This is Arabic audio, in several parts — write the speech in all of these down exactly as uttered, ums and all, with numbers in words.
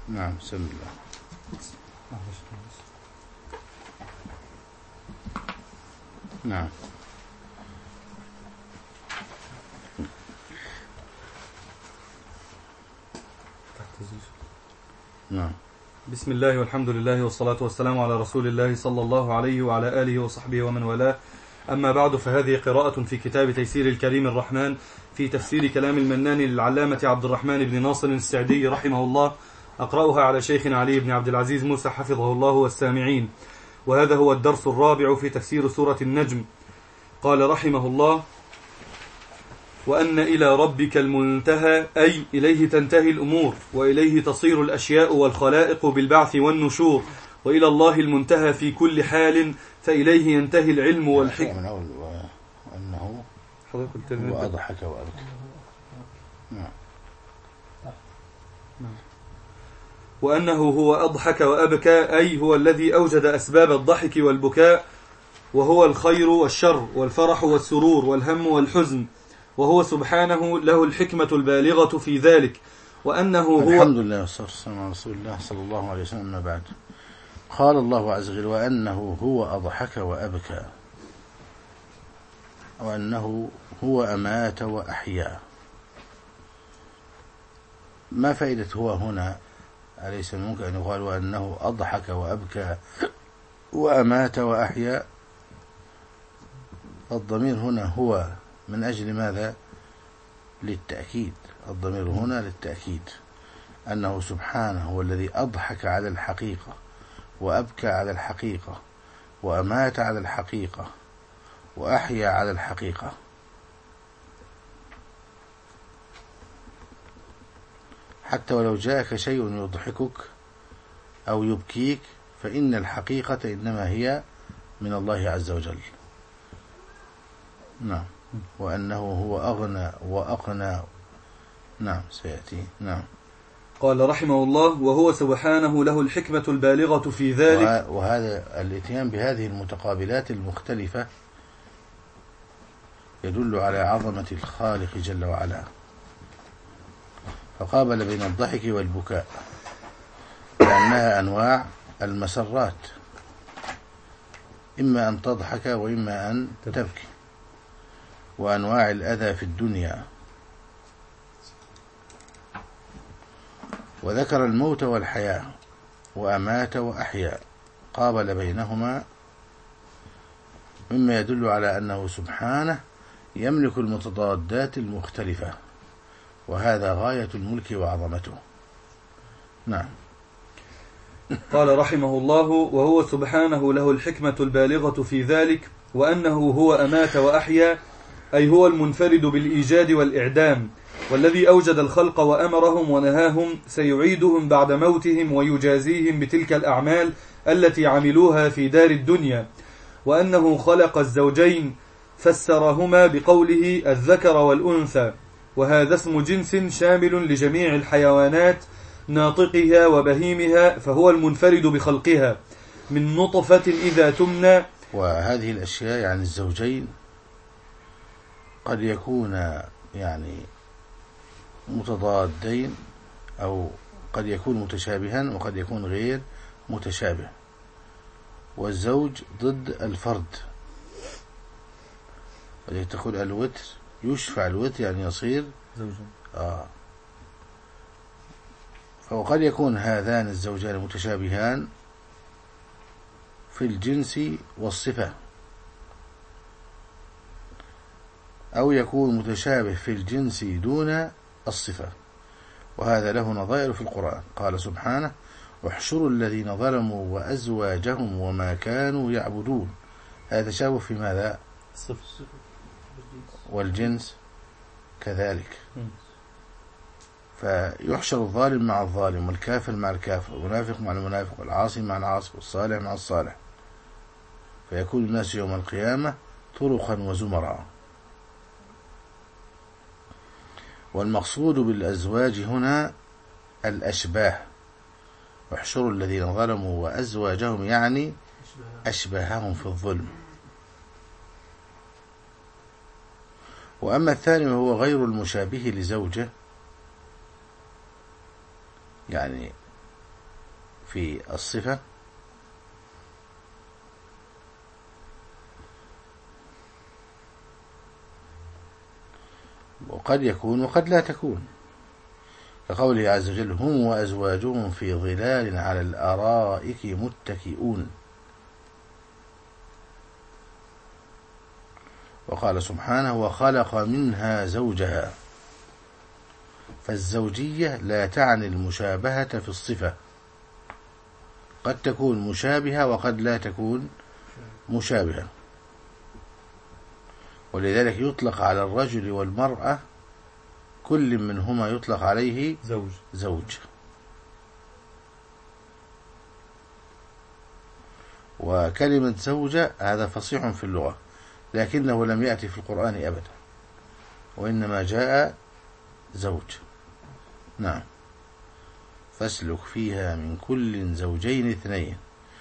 نعم بسم الله. نعم نعم. بسم الله والحمد لله والصلاة والسلام على رسول الله صلى الله عليه وعلى آله وصحبه ومن والاه. أما بعد، فهذه قراءة في كتاب تيسير الكريم الرحمن في تفسير كلام المنان للعلامة عبد الرحمن بن ناصر السعدي رحمه الله، أقرأها على شيخنا علي بن عبد العزيز موسى حفظه الله والسامعين. وهذا هو الدرس الرابع في تفسير سورة النجم. قال رحمه الله: وأن إلى ربك المنتهى، أي إليه تنتهي الأمور، وإليه تصير الأشياء والخلائق بالبعث والنشور، وإلى الله المنتهى في كل حال، فإليه ينتهي العلم والحكم. وأنه هو أضحك وأبكى. نعم. وأنه هو أضحك وأبكى، أي هو الذي أوجد أسباب الضحك والبكاء، وهو الخير والشر والفرح والسرور والهم والحزن، وهو سبحانه له الحكمة البالغة في ذلك. وأنه هو الحمد لله والصلاة والسلام على رسول الله صلى الله عليه وسلم. ما بعد، قال الله عز وجل: وأنه هو أضحك وأبكى، وأنه هو أمات وأحيا. ما فائدة هو هنا؟ أليس ممكن أن يقال وأنه أضحك وأبكى وأمات وأحيا؟ الضمير هنا هو من أجل ماذا؟ للتأكيد. الضمير هنا للتأكيد أنه سبحانه هو الذي أضحك على الحقيقة، وأبكى على الحقيقة، وأمات على الحقيقة، وأحيا على الحقيقة. حتى ولو جاءك شيء يضحكك أو يبكيك، فإن الحقيقة إنما هي من الله عز وجل. نعم. وأنه هو أغنى وأقنى. نعم سيأتي. نعم. قال رحمه الله: وهو سبحانه له الحكمة البالغة في ذلك. وهذا الاتيان بهذه المتقابلات المختلفة يدل على عظمة الخالق جل وعلا، فقابل بين الضحك والبكاء، لأنها أنواع المسرات، إما أن تضحك وإما أن تبكي، وأنواع الأذى في الدنيا. وذكر الموت والحياة، وأمات وأحيا، قابل بينهما، مما يدل على أنه سبحانه يملك المتضادات المختلفة، وهذا غاية الملك وعظمته. نعم. قال رحمه الله: وهو سبحانه له الحكمة البالغة في ذلك، وأنه هو أمات وأحيا، أي هو المنفرد بالإيجاد والإعدام، والذي أوجد الخلق وأمرهم ونهاهم سيعيدهم بعد موتهم ويجازيهم بتلك الأعمال التي عملوها في دار الدنيا. وأنه خلق الزوجين فسرهما بقوله الذكر والأنثى، وهذا اسم جنس شامل لجميع الحيوانات ناطقها وبهيمها، فهو المنفرد بخلقها من نطفة إذا تمنى. وهذه الأشياء يعني الزوجين قد يكون يعني متضادين، أو قد يكون متشابها وقد يكون غير متشابه. والزوج ضد الفرد، ولذلك تقول الوتر يشفع الوتر يعني يصير زوجا. آه. فقد يكون هذان الزوجان متشابهان في الجنس والصفة، أو يكون متشابه في الجنس دون الصفة، وهذا له نظائر في القرآن. قال سبحانه: احشروا الذين ظلموا وأزواجهم وما كانوا يعبدون. هذا تشابه في ماذا؟ والجنس كذلك. فيحشر الظالم مع الظالم، والكافر مع الكافر، والمنافق مع المنافق، والعاصي مع العاصي، والصالح مع الصالح، فيكون الناس يوم القيامة طرقا وزمرا. والمقصود بالأزواج هنا الأشباه. واحشروا الذين ظلموا وأزواجهم يعني أشباههم في الظلم. وأما الثاني وهو غير المشابه لزوجه، يعني في الصفة وقد يكون وقد لا تكون، كقوله عز وجل هم وأزواجهم في ظلال على الأرائك متكئون. وقال سبحانه وخلق منها زوجها، فالزوجية لا تعني المشابهة في الصفة، قد تكون مشابهة وقد لا تكون مشابهة. ولذلك يطلق على الرجل والمرأة كل منهما يطلق عليه زوج زوج. وكلمة زوجة هذا فصيح في اللغة، لكنه لم يأتي في القرآن أبدا، وإنما جاء زوج. نعم. فاسلك فيها من كل زوجين اثنين،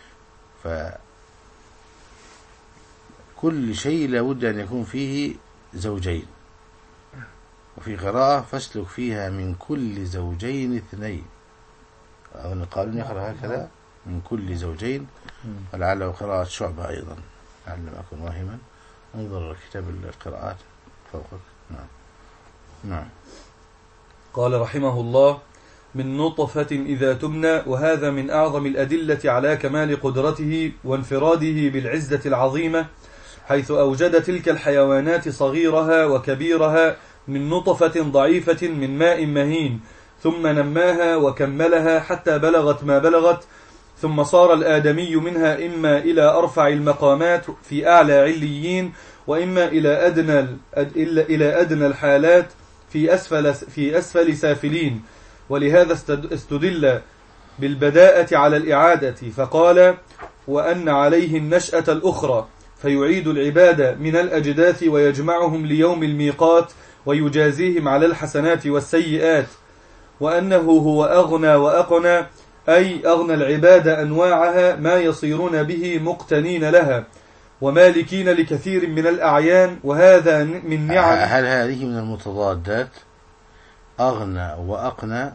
فكل شيء لابد أن يكون فيه زوجين. وفي قراءة فاسلك فيها من كل زوجين اثنين، أظن قالوا يقرأ هكذا من كل زوجين، ولعله قراءة شعبة أيضا، لعل ما أكون واهما. انظر كتاب القراءات فوقك. نعم. نعم. قال رحمه الله من نطفة إذا تمنى، وهذا من أعظم الأدلة على كمال قدرته وانفراده بالعزة العظيمة، حيث أوجد تلك الحيوانات صغيرها وكبيرها من نطفة ضعيفة من ماء مهين، ثم نماها وكملها حتى بلغت ما بلغت، ثم صار الآدمي منها إما إلى أرفع المقامات في أعلى عليين، وإما إلى أدنى إلى أدنى الحالات في أسفل في أسفل سافلين. ولهذا استدل بالبداءة على الإعادة، فقال وأن عليه النشأة الأخرى، فيعيد العباد من الأجداث ويجمعهم ليوم الميقات ويجازيهم على الحسنات والسيئات. وأنه هو أغنى وأقنى، أي أغنى العباد أنواعها ما يصيرون به مقتنين لها ومالكين لكثير من الأعيان، وهذا من نعم. هل هذه من المتضادات؟ أغنى وأقنى،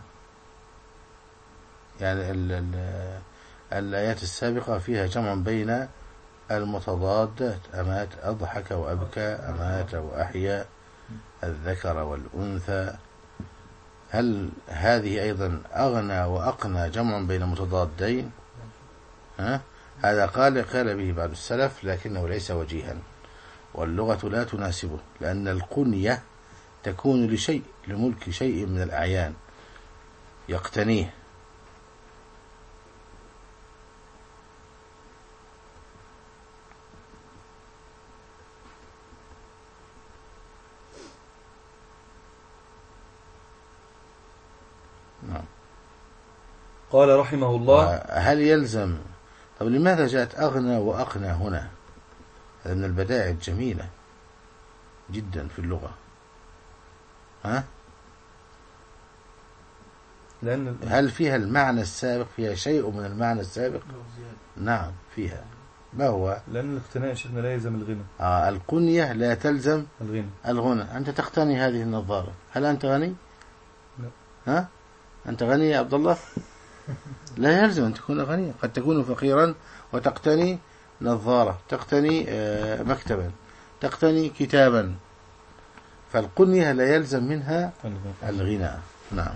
يعني ال ال الآيات السابقة فيها جمع بين المتضادات، أمات أضحك وأبكى، أمات وأحيا، الذكر والأنثى. هل هذه أيضا أغنى وأقنى جمع بين متضادين؟ ها؟ هذا قال قال به بعض السلف، لكنه ليس وجيها، واللغة لا تناسبه، لأن القنية تكون لشيء لملك شيء من الأعيان يقتنيه. نعم. قال رحمه الله هل يلزم؟ طب لماذا جاءت أغنى وأقنى هنا؟ هذا من البدائع الجميلة جدا في اللغة. ها؟ لأن هل فيها المعنى السابق؟ فيها شيء من المعنى السابق؟ نعم فيها. ما هو؟ لأن الاقتناء شيخنا لا يلزم الغنى. آه القنية لا تلزم الغنى. الغنى. أنت تقتني هذه النظارة، هل أنت غني؟ لا. ها؟ أنت غني يا عبد الله؟ لا يلزم أن تكون غنيا، قد تكون فقيرا وتقتني نظارة، تقتني مكتبا، تقتني كتابا. فالقنية لا يلزم منها الغنى. نعم.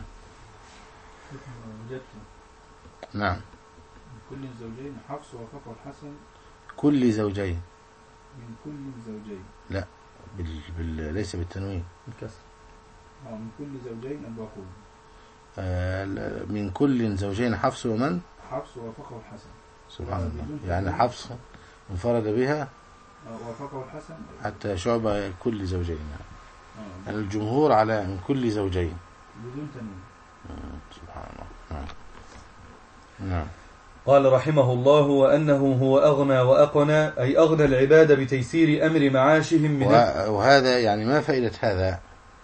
نعم. كل زوجين حفص وفقه الحسن. كل زوجين. من كل زوجين. لا بال... بال... ليس بالتنوين. بالكسر. آه من كل زوجين الباقون. آه من كل زوجين حفص ومن؟ حفص وفقه الحسن. سبحان الله. يعني حفص انفرد بها وفقه الحسن حتى شعبة كل زوجين. آه. الجمهور على من كل زوجين بدون تنوين. آه. سبحان الله. نعم. نعم. قال رحمه الله وأنه هو أغنى وأقنى، أي أغنى العباد بتيسير أمر معاشهم من وهذا يعني ما فائدة هذا؟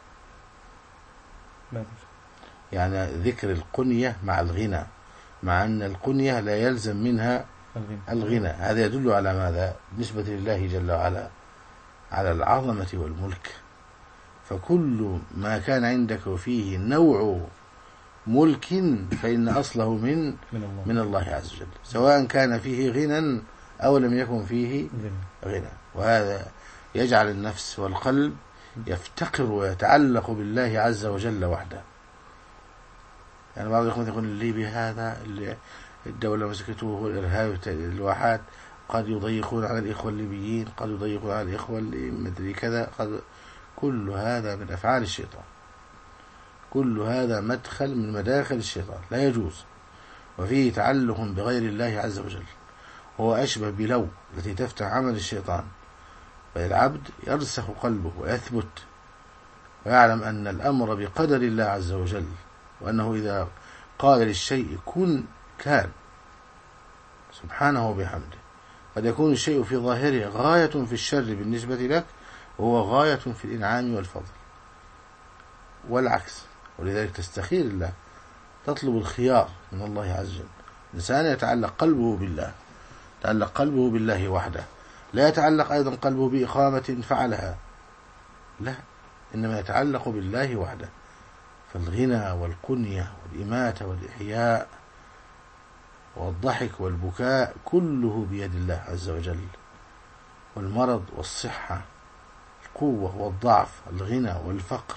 ما يعني ذكر القنية مع الغنى، مع أن القنية لا يلزم منها الغنى, الغنى. هذا يدل على ماذا؟ بالنسبة لله جل وعلا على العظمة والملك. فكل ما كان عندك فيه نوع ملك فإن أصله من من الله من الله عز وجل، سواء كان فيه غنى أو لم يكن فيه غنى. وهذا يجعل النفس والقلب يفتقر ويتعلق بالله عز وجل وحده. يعني بعض الإخوة يقول الليبي هذا اللي الدولة مسكته هو الإرهاب الواحات، قد يضيقون على الإخوة الليبيين، قد يضيقون على الإخوة اللي مدري كذا، قد كل هذا من أفعال الشيطان، كل هذا مدخل من مداخل الشيطان لا يجوز، وفيه تعلق بغير الله عز وجل. هو أشبه بلو التي تفتح عمل الشيطان، فالعبد يرسخ قلبه ويثبت ويعلم أن الأمر بقدر الله عز وجل، وأنه إذا قال للشيء كن كان سبحانه وبحمده. قد يكون الشيء في ظاهره غاية في الشر بالنسبة لك، وهو غاية في الإنعام والفضل، والعكس. ولذلك تستخير الله، تطلب الخيار من الله عز وجل. الإنسان يتعلق قلبه بالله، يتعلق قلبه بالله وحده، لا يتعلق أيضا قلبه بإقامة فعلها، لا، إنما يتعلق بالله وحده. فالغنى والقنية والإماتة والإحياء والضحك والبكاء كله بيد الله عز وجل، والمرض والصحة، القوة والضعف، الغنى والفقر،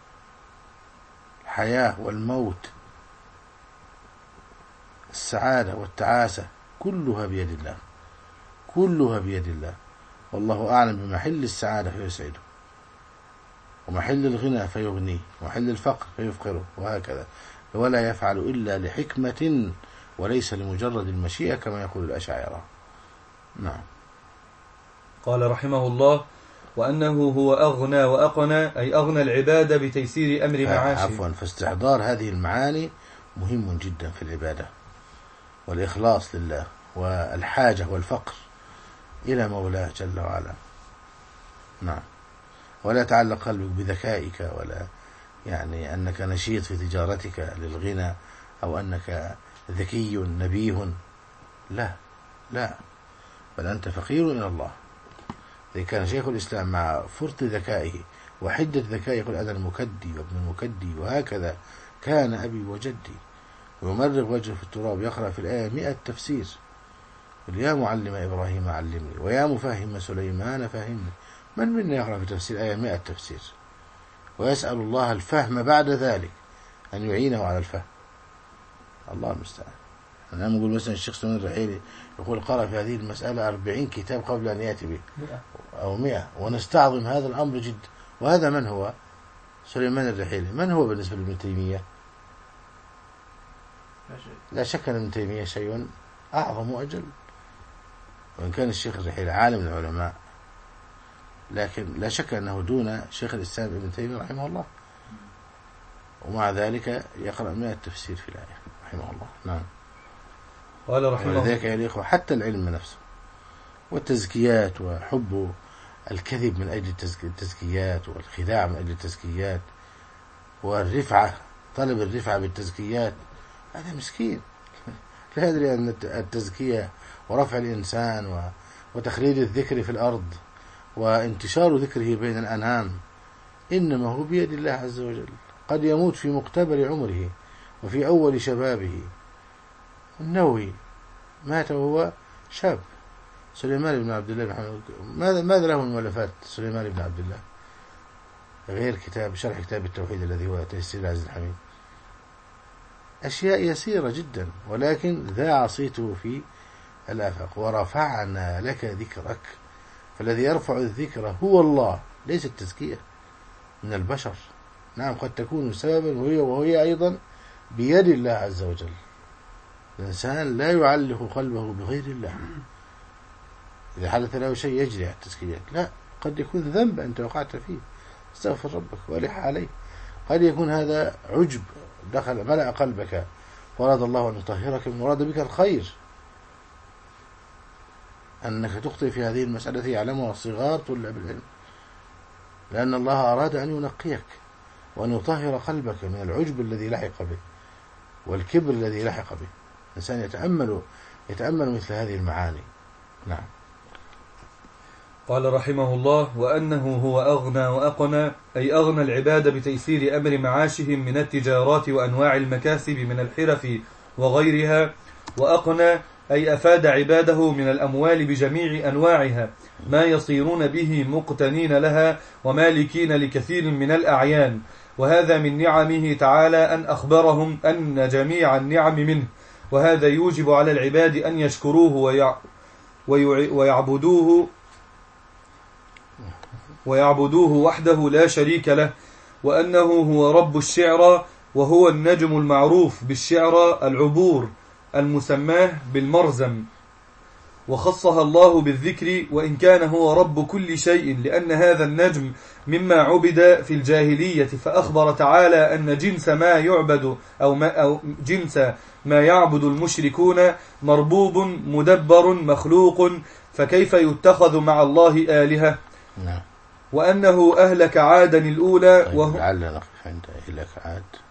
الحياة والموت، السعادة والتعاسة، كلها بيد الله، كلها بيد الله. والله أعلم بمحل السعادة فيسعده، ومحل الغنى فيغنيه، ومحل الفقر فيفقره، وهكذا. ولا يفعل إلا لحكمة وليس لمجرد المشيئة كما يقول الأشاعرة. نعم. قال رحمه الله: وأنه هو أغنى وأقنى، أي أغنى العبادة بتيسير أمر معاشه. عفوا، فاستحضار هذه المعاني مهم جدا في العبادة، والإخلاص لله، والحاجة والفقر إلى مولاه جل وعلا. نعم. ولا تعلق قلبك بذكائك، ولا يعني أنك نشيط في تجارتك للغنى، أو أنك ذكي نبيه، لا لا، بل أنت فقير إلى الله. إذا كان شيخ الإسلام مع فرط ذكائه وحدة ذكائه يقول أنا المكدي وابن المكدي، وهكذا كان أبي وجدي، ويمرغ وجهه في التراب يقرأ في الآية مئة تفسير، يقول يا معلم إبراهيم علمني، ويا مفهم سليمان فهمني. من منا يقرأ في تفسير آية مئة تفسير؟ ويسأل الله الفهم بعد ذلك، أن يعينه على الفهم. الله المستعان. أنا نقول مثلا الشيخ سليمان الرحيلي يقول قرأ في هذه المسألة أربعين كتاب قبل أن يأتي به، أو مئة، ونستعظم هذا الأمر جدا. وهذا من هو سليمان الرحيلي؟ من هو بالنسبة لابن تيمية؟ لا شك أن ابن تيمية شيء أعظم وأجل، وإن كان الشيخ الرحيلي عالم من العلماء، لكن لا شك أنه دون شيخ الإسلام ابن تيمية رحمه الله، ومع ذلك يقرأ مئة تفسير في الآية رحمه الله. نعم. قال رحمه الله: ولذلك يا الإخوة حتى العلم نفسه والتزكيات، وحب الكذب من أجل التزكيات، والخداع من أجل التزكيات، والرفعة، طلب الرفعة بالتزكيات، هذا مسكين لا يدري أن التزكية ورفع الإنسان وتخليد الذكر في الأرض وانتشار ذكره بين الأنام إنما هو بيد الله عز وجل. قد يموت في مقتبل عمره وفي أول شبابه. النووي مات وهو شاب، سليمان بن عبد الله محمد. ماذا ماذا له من مؤلفات سليمان بن عبد الله غير كتاب شرح كتاب التوحيد الذي هو تيسير العزيز الحميد؟ أشياء يسيرة جدا، ولكن ذاع صيته في الآفاق. ورفعنا لك ذكرك، فالذي يرفع الذكر هو الله، ليس التزكية من البشر. نعم قد تكون سببا، وهي وهي أيضا بيد الله عز وجل. الإنسان لا يعلق قلبه بغير الله. إذا حدث له شيء يجري على التزكيات، لا، قد يكون ذنب أنت وقعت فيه، استغفر ربك والح عليه. قد يكون هذا عجب دخل ملأ قلبك، وأراد الله أن يطهرك من مراد بك الخير. أنك تخطئ في هذه المسألة يعلمها صغار طلاب العلم، لأن الله أراد أن ينقيك وأن يطهر قلبك من العجب الذي لحق به والكبر الذي لحق به. الإنسان يتأمل يتأمل مثل هذه المعاني. نعم. قال رحمه الله: وأنه هو أغنى وأقنى، أي أغنى العباد بتيسير أمر معاشهم من التجارات وأنواع المكاسب من الحرف وغيرها، وأقنى أي أفاد عباده من الأموال بجميع أنواعها ما يصيرون به مقتنين لها ومالكين لكثير من الأعيان. وهذا من نعمه تعالى أن أخبرهم أن جميع النعم منه، وهذا يوجب على العباد أن يشكروه ويع... ويع... ويعبدوه ويعبدوه وحده لا شريك له، وأنه هو رب الشعرى، وهو النجم المعروف بالشعرى العبور المسماه بالمرزم، وخصها الله بالذكر، وإن كان هو رب كل شيء، لأن هذا النجم مما عبد في الجاهلية، فأخبر تعالى أن جنس ما يعبد أو, ما أو جنس ما يعبد المشركون مربوب مدبر مخلوق، فكيف يتخذ مع الله آلهة؟ نعم. وأنه أهلك عادا الأولى. طيب، لعل نقف عند أهلك عاد.